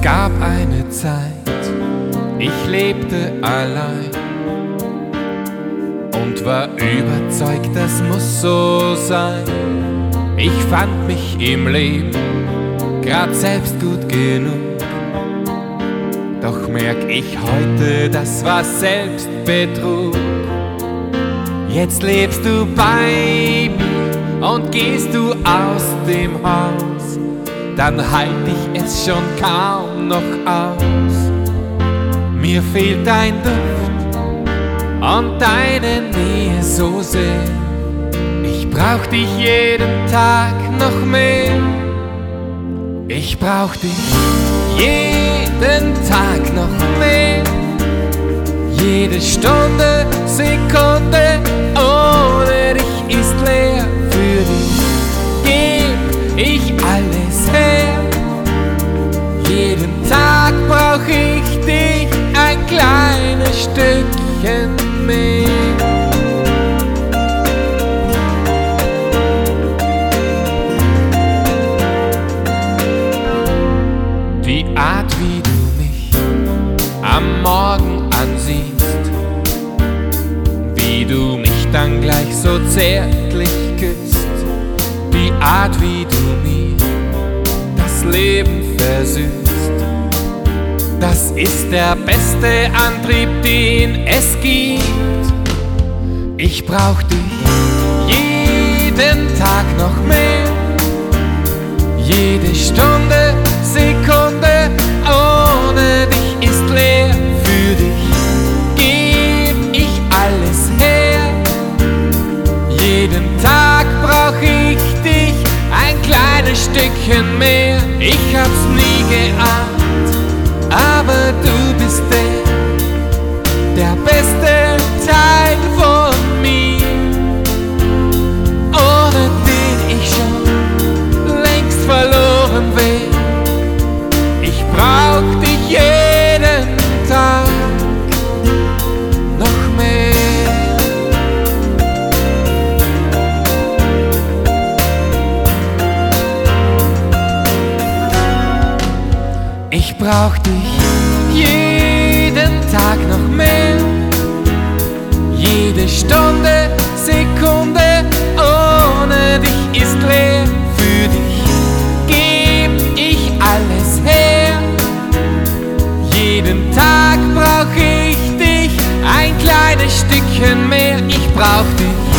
gab eine Zeit, ich lebte allein und war überzeugt, das muss so sein. Ich fand mich im Leben grad selbst gut genug, doch merk ich heute, das war Selbstbetrug. Jetzt lebst du bei mir und gehst du aus dem Haus, dann halt ich es schon kaum noch aus. Mir fehlt dein Duft und deine Nähe so sehr. Ich brauch dich jeden Tag noch mehr. Ich brauch dich jeden Tag noch mehr. Jede Stunde, Sekunde ohne dich ist leer. Für dich geb ich alles her. Jeden Tag brauch ich dich ein kleines Stückchen mehr. Die Art, wie du mich am Morgen ansiehst, wie du mich dann gleich so zärtlich küsst, die Art, wie du mir das Leben versüßt, das ist der beste Antrieb, den es gibt. Ich brauch dich jeden Tag noch mehr. Jede Stunde, Sekunde ohne dich ist leer. Für dich geb ich alles her. Jeden Tag brauch ich dich ein kleines Stückchen mehr. Ich hab's nie geahnt, aber du bist der beste Teil von mir, ohne den ich schon längst verloren wär. Ich brauch dich jeden Tag noch mehr. Ich brauch dich jeden Tag noch mehr. Jede Stunde, Sekunde ohne dich ist leer. Für dich geb ich alles her. Jeden Tag brauch ich dich ein kleines Stückchen mehr. Ich brauch dich